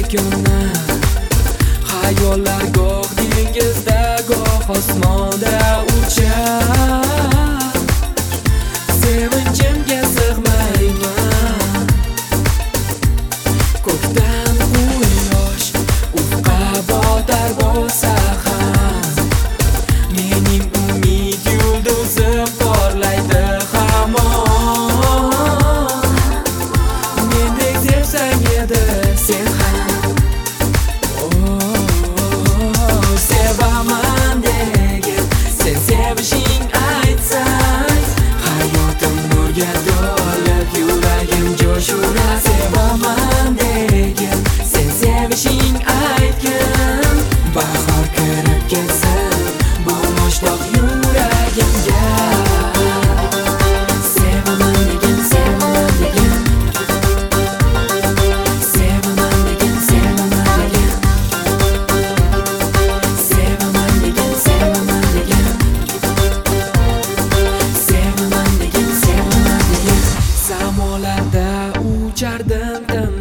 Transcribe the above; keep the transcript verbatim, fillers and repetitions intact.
makonni. Xayollar goh dengizda, goh osmonda uchar. Sevinchimga sig'mayman. Ko'kdan quyosh ufqqa botar bo'lsa ham, mening umid yulduzim porlaydi hamon. Mendek sevsang edi sen ham, oh, sevaman degin sen sevishing aytsang, hayotim nurga to'lib yuragim jo'shurar. Sevaman degin sen sevishing aytgin, bahor kirib kelsin bu moshtoq yuragimga. Sevaman degin, sevaman degin, sevaman degin, sevaman degin, sevaman degin, sevaman degin, sevaman degin, sevaman degin. Samolarda uchardim